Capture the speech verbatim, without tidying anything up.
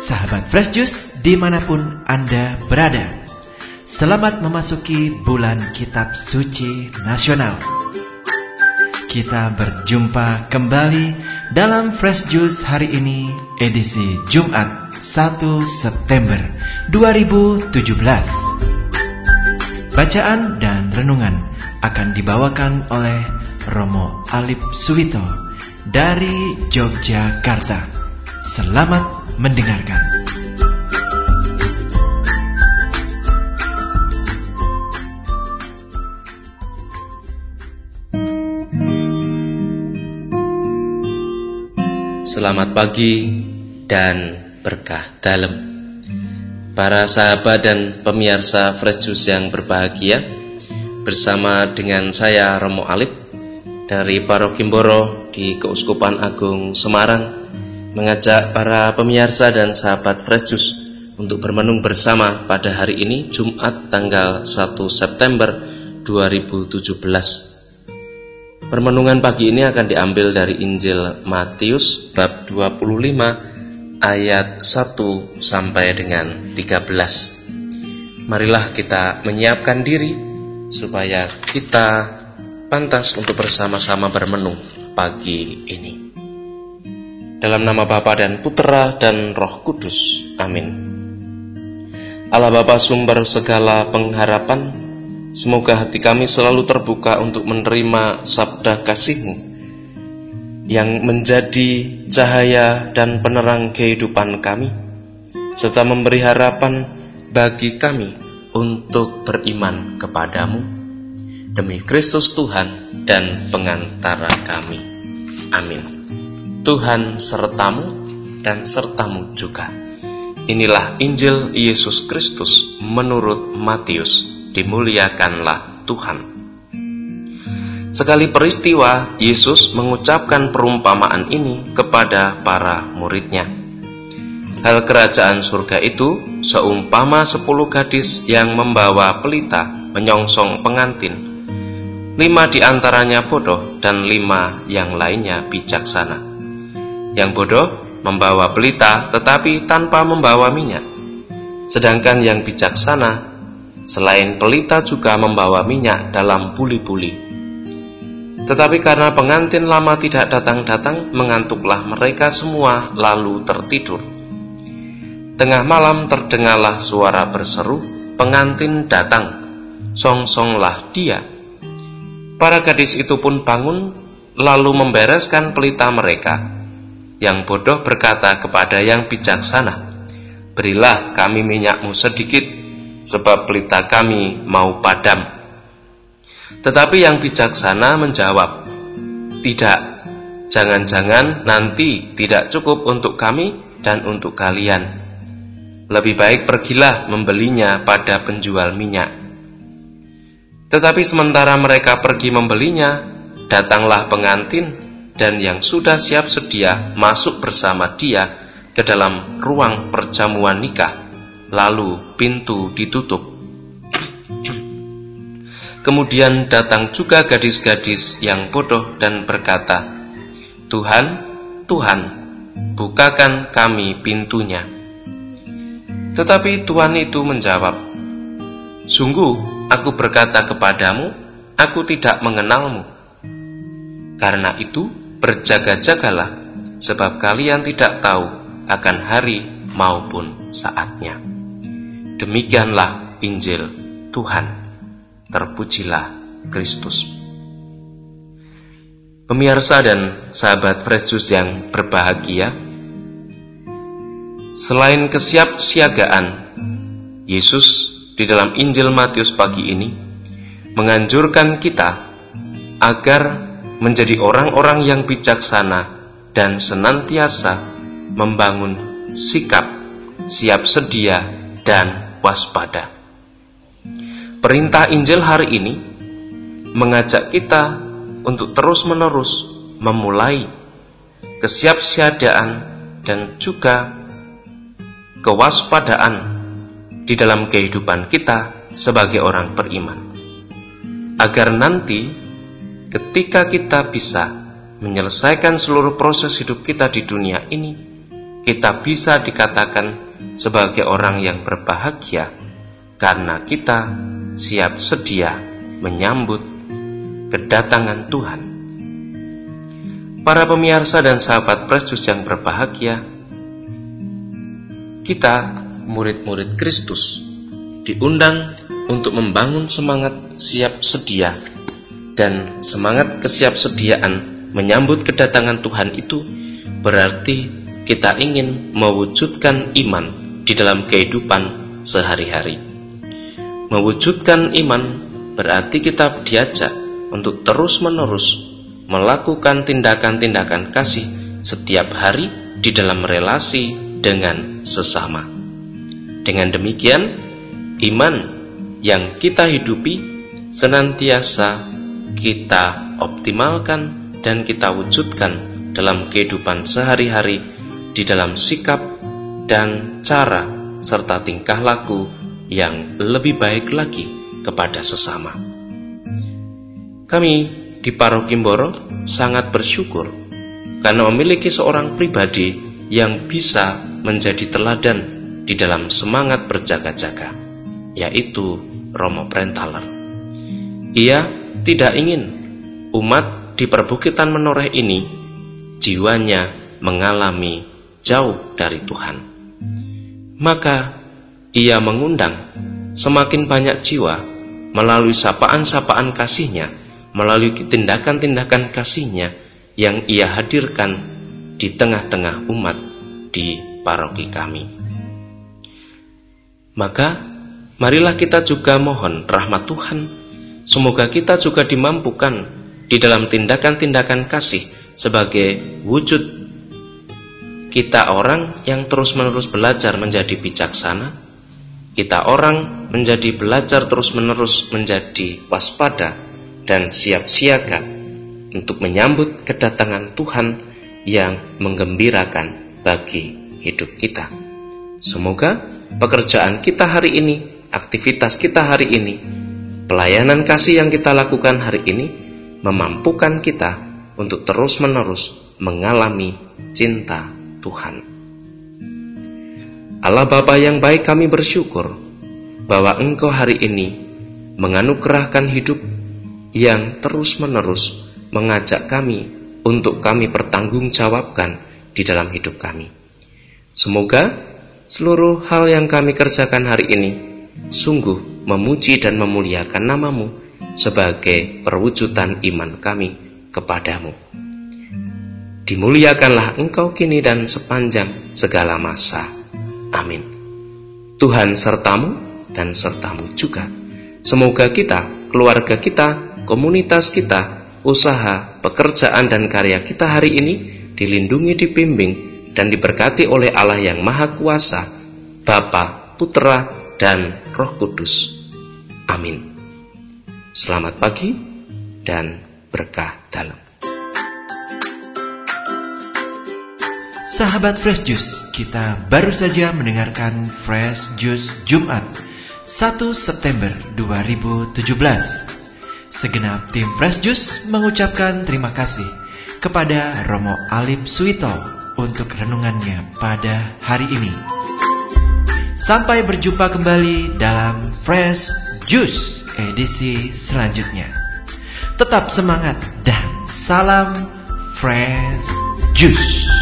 sahabat Fresh Juice dimanapun Anda berada. Selamat memasuki bulan Kitab Suci Nasional. Kita berjumpa kembali dalam Fresh Juice hari ini, edisi Jumat satu September dua ribu tujuh belas. Bacaan dan renungan akan dibawakan oleh Romo Alip Suwito dari Yogyakarta. Selamat mendengarkan. Selamat pagi dan berkah dalam. Para sahabat dan pemirsa Fresh Juice yang berbahagia, bersama dengan saya Romo Alip dari Paroki Mboro di Keuskupan Agung Semarang, mengajak para pemirsa dan sahabat Fresh Juice untuk bermenung bersama pada hari ini, Jumat tanggal satu September dua ribu tujuh belas. Permenungan pagi ini akan diambil dari Injil Matius bab dua puluh lima ayat satu sampai dengan tiga belas. Marilah kita menyiapkan diri supaya kita pantas untuk bersama-sama bermenung pagi ini. Dalam nama Bapa dan Putera dan Roh Kudus. Amin. Allah Bapa sumber segala pengharapan, semoga hati kami selalu terbuka untuk menerima sabda kasih-Mu yang menjadi cahaya dan penerang kehidupan kami, serta memberi harapan bagi kami untuk beriman kepadamu, demi Kristus Tuhan dan pengantara kami. Amin. Tuhan sertamu dan sertamu juga. Inilah Injil Yesus Kristus menurut Matius. Dimuliakanlah Tuhan. Sekali peristiwa, Yesus mengucapkan perumpamaan ini kepada para muridnya. Hal kerajaan surga itu seumpama sepuluh gadis yang membawa pelita menyongsong pengantin. Lima di antaranya bodoh dan lima yang lainnya bijaksana. Yang bodoh membawa pelita tetapi tanpa membawa minyak. Sedangkan yang bijaksana selain pelita juga membawa minyak dalam buli-buli. Tetapi karena pengantin lama tidak datang-datang, mengantuklah mereka semua lalu tertidur. Tengah malam terdengarlah suara berseru, "Pengantin datang, songsonglah dia." Para gadis itu pun bangun lalu membereskan pelita mereka. Yang bodoh berkata kepada yang bijaksana, "Berilah kami minyakmu sedikit, sebab pelita kami mau padam." Tetapi yang bijaksana menjawab, "Tidak, jangan-jangan nanti tidak cukup untuk kami dan untuk kalian. Lebih baik pergilah membelinya pada penjual minyak." Tetapi sementara mereka pergi membelinya, datanglah pengantin, dan yang sudah siap sedia masuk bersama dia ke dalam ruang perjamuan nikah. Lalu pintu ditutup. Kemudian datang juga gadis-gadis yang bodoh dan berkata, "Tuhan, Tuhan, bukakan kami pintunya." Tetapi Tuhan itu menjawab, "Sungguh, aku berkata kepadamu, aku tidak mengenalmu. Karena itu, berjaga-jagalah, sebab kalian tidak tahu akan hari maupun saatnya." Demikianlah Injil Tuhan. Terpujilah Kristus. Pemirsa dan sahabat Fresh Juice yang berbahagia, selain kesiapsiagaan, Yesus di dalam Injil Matius pagi ini menganjurkan kita agar menjadi orang-orang yang bijaksana dan senantiasa membangun sikap siap sedia dan waspada. Perintah Injil hari ini mengajak kita untuk terus-menerus memulai kesiapsiagaan dan juga kewaspadaan di dalam kehidupan kita sebagai orang beriman, agar nanti ketika kita bisa menyelesaikan seluruh proses hidup kita di dunia ini, kita bisa dikatakan sebagai orang yang berbahagia karena kita siap sedia menyambut kedatangan Tuhan. Para pemirsa dan sahabat Fresh Juice yang berbahagia, kita murid-murid Kristus diundang untuk membangun semangat siap sedia, dan semangat kesiapsediaan menyambut kedatangan Tuhan itu berarti kita ingin mewujudkan iman di dalam kehidupan sehari-hari. Mewujudkan iman berarti kita diajak untuk terus-menerus melakukan tindakan-tindakan kasih setiap hari di dalam relasi dengan sesama. Dengan demikian, iman yang kita hidupi senantiasa kita optimalkan dan kita wujudkan dalam kehidupan sehari-hari di dalam sikap dan cara serta tingkah laku yang lebih baik lagi kepada sesama. Kami di Paroki Mboro sangat bersyukur karena memiliki seorang pribadi yang bisa menjadi teladan di dalam semangat berjaga-jaga, yaitu Romo Brenthaler. Ia tidak ingin umat di perbukitan Menoreh ini jiwanya mengalami jauh dari Tuhan. Maka ia mengundang semakin banyak jiwa melalui sapaan-sapaan kasihnya, melalui tindakan-tindakan kasihnya yang ia hadirkan di tengah-tengah umat di paroki kami. Maka marilah kita juga mohon rahmat Tuhan, semoga kita juga dimampukan di dalam tindakan-tindakan kasih sebagai wujud kita orang yang terus-menerus belajar menjadi bijaksana, kita orang menjadi belajar terus-menerus menjadi waspada dan siap siaga untuk menyambut kedatangan Tuhan yang menggembirakan bagi hidup kita. Semoga pekerjaan kita hari ini, aktivitas kita hari ini, pelayanan kasih yang kita lakukan hari ini memampukan kita untuk terus-menerus mengalami cinta Tuhan. Allah Bapa yang baik, kami bersyukur bahwa Engkau hari ini menganugerahkan hidup yang terus-menerus mengajak kami untuk kami pertanggungjawabkan di dalam hidup kami. Semoga seluruh hal yang kami kerjakan hari ini sungguh memuji dan memuliakan nama-Mu sebagai perwujudan iman kami kepadamu. Dimuliakanlah Engkau kini dan sepanjang segala masa. Amin. Tuhan sertamu dan sertamu juga. Semoga kita, keluarga kita, komunitas kita, usaha, pekerjaan dan karya kita hari ini dilindungi, dibimbing, dan diberkati oleh Allah yang Maha Kuasa, Bapa, Putra, dan Roh Kudus. Amin. Selamat pagi dan berkah dalam. Sahabat Fresh Juice, kita baru saja mendengarkan Fresh Juice Jumat satu September dua ribu tujuh belas. Segenap tim Fresh Juice mengucapkan terima kasih kepada Romo Alip Suito untuk renungannya pada hari ini. Sampai berjumpa kembali dalam Fresh Juice edisi selanjutnya. Tetap semangat dan salam Fresh Juice.